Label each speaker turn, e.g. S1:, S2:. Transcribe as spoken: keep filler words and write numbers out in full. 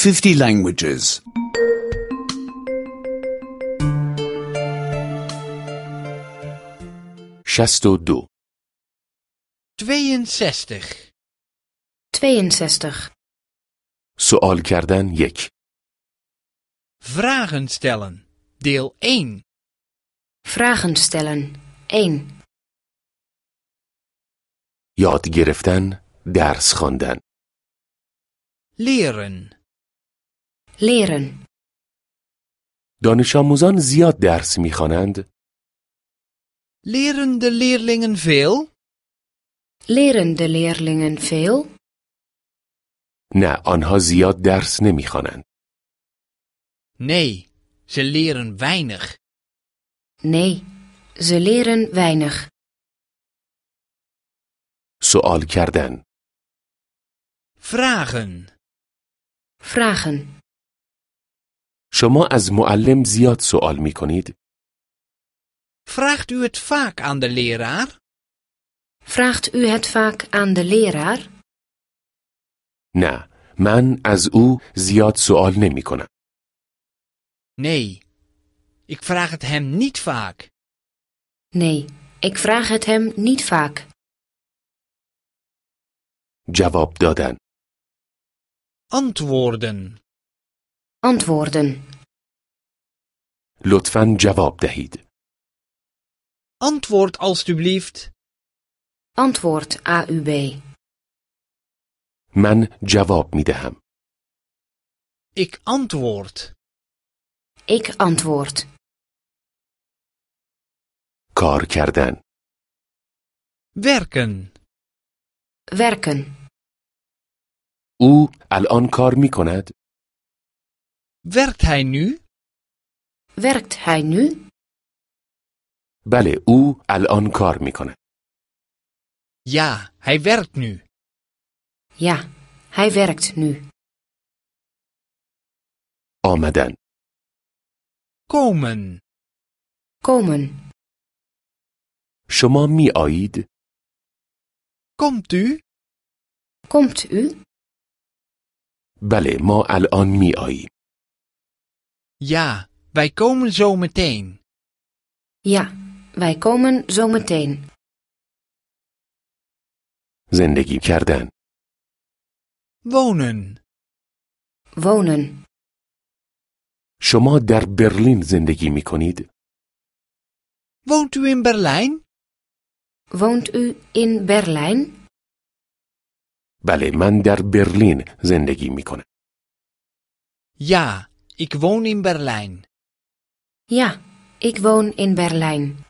S1: fifty languages.
S2: شصت و دو.
S3: tweeënzestig.
S4: tweeënzestig.
S2: سوال کردن یک.
S3: Vragen stellen. Deel één.
S4: Vragen stellen. één.
S2: یاد گرفتن، درس خواندن.
S3: Leren.
S4: Leren.
S2: دانش آموزان زیاد درس می‌خوانند.
S3: Leren de leerlingen veel?
S4: Leren de leerlingen veel?
S2: نه، آنها زیاد درس نمی‌خوانند.
S3: Nee, ze leren weinig.
S4: Nee, ze leren weinig.
S2: سوال کردن.
S3: Vragen.
S4: Vragen.
S2: شما از معلم زیاد سوال می‌کنید؟
S3: Vraagt u het vaak aan de leraar?
S4: Vraagt u het vaak aan de leraar?
S2: نه، من از او زیاد سوال نمی‌کنم.
S3: Nee, ik vraag het hem niet vaak.
S4: Nee, ik vraag het hem niet vaak.
S2: جواب دادن.
S3: Antwoorden.
S4: Antwoorden.
S2: لطفاً جواب دهید.
S3: Antwoord alstublieft.
S4: Antwoord A U B.
S2: من جواب می‌دهم.
S3: Ik antwoord.
S4: Ik antwoord.
S2: کار کردن.
S3: Werken.
S4: Werken.
S2: او الان کار می‌کند؟
S3: Werkt hij nu?
S4: Werkt hij nu?
S2: بله، او الان کار می‌کند.
S3: Ja, hij werkt nu.
S4: Ja, hij werkt nu.
S2: آمدن.
S3: Komen.
S4: Komen.
S2: شما می‌آیید؟
S3: Komt u?
S4: Komt u?
S2: بله، ما الان می‌آییم.
S3: Ja, wij komen zo meteen.
S4: Ja, wij komen zo meteen.
S2: زندگی کردن.
S3: Wonen.
S4: Wonen.
S2: شما در برلین زندگی می‌کنید؟
S3: Woont u in Berlijn?
S4: Woont u in Berlijn?
S2: بله، من در برلین زندگی می‌کنم.
S3: Ja, ik woon in Berlijn.
S4: Ja, ik woon in Berlijn.